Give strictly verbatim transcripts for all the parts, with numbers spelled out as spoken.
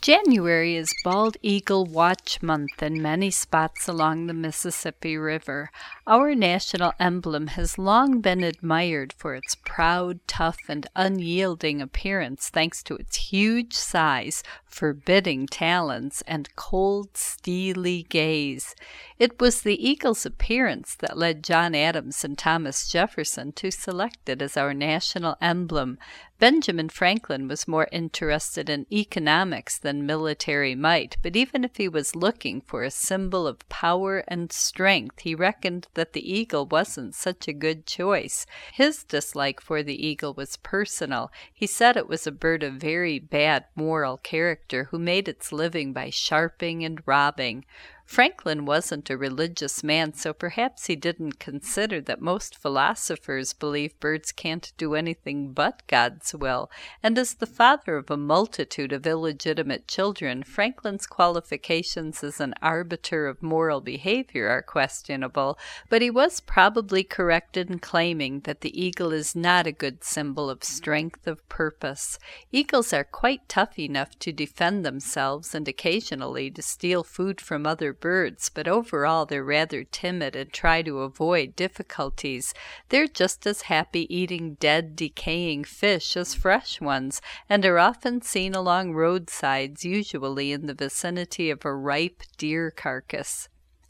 January is Bald Eagle Watch Month in many spots along the Mississippi River. Our national emblem has long been admired for its proud, tough, and unyielding appearance thanks to its huge size, forbidding talons, and cold, steely gaze. It was the eagle's appearance that led John Adams and Thomas Jefferson to select it as our national emblem. Benjamin Franklin was more interested in economics than military might, but even if he was looking for a symbol of power and strength, he reckoned that the eagle wasn't such a good choice. His dislike for the eagle was personal. He said it was a bird of very bad moral character who made its living by sharping and robbing. Franklin wasn't a religious man, so perhaps he didn't consider that most philosophers believe birds can't do anything but God's will, and as the father of a multitude of illegitimate children, Franklin's qualifications as an arbiter of moral behavior are questionable, but he was probably correct in claiming that the eagle is not a good symbol of strength of purpose. Eagles are quite tough enough to defend themselves and occasionally to steal food from other birds, but overall they're rather timid and try to avoid difficulties. They're just as happy eating dead, decaying fish as fresh ones, and are often seen along roadsides, usually in the vicinity of a ripe deer carcass.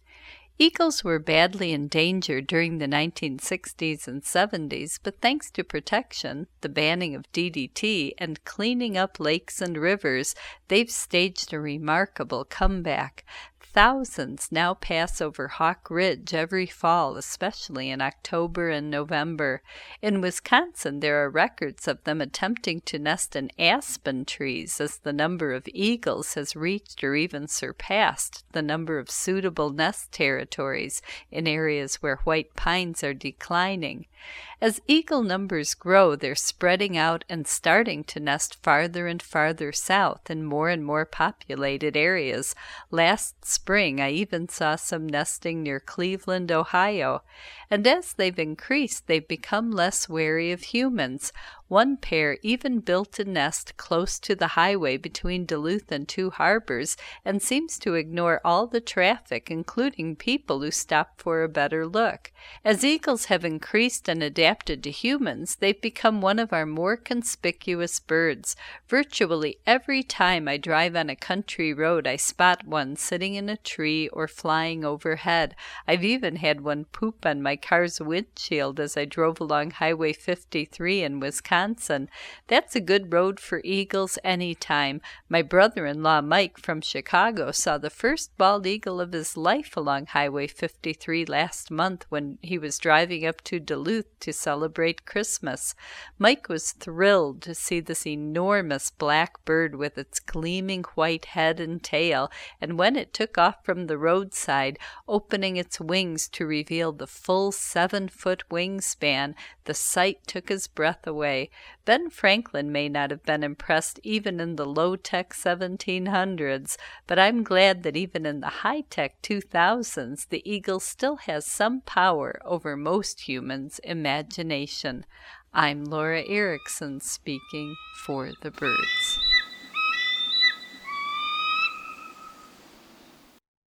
Eagles were badly endangered during the nineteen sixties and seventies, but thanks to protection, the banning of D D T, and cleaning up lakes and rivers, they've staged a remarkable comeback. Thousands now pass over Hawk Ridge every fall, especially in October and November. In Wisconsin, there are records of them attempting to nest in aspen trees, as the number of eagles has reached or even surpassed the number of suitable nest territories in areas where white pines are declining. As eagle numbers grow, they're spreading out and starting to nest farther and farther south in more and more populated areas. Last spring, I even saw some nesting near Cleveland, Ohio. And as they've increased, they've become less wary of humans. One pair even built a nest close to the highway between Duluth and Two Harbors and seems to ignore all the traffic, including people who stop for a better look. As eagles have increased and adapted to humans, they've become one of our more conspicuous birds. Virtually every time I drive on a country road, I spot one sitting in a tree or flying overhead. I've even had one poop on my car's windshield as I drove along Highway fifty-three in Wisconsin. That's a good road for eagles anytime. My brother-in-law Mike from Chicago saw the first bald eagle of his life along Highway fifty-three last month when he was driving up to Duluth to celebrate Christmas. Mike was thrilled to see this enormous black bird with its gleaming white head and tail, and when it took off from the roadside, opening its wings to reveal the full seven-foot wingspan, the sight took his breath away. Ben Franklin may not have been impressed even in the low-tech seventeen hundreds, but I'm glad that even in the high-tech two thousands, the eagle still has some power over most humans' imagination. I'm Laura Erickson speaking for the birds.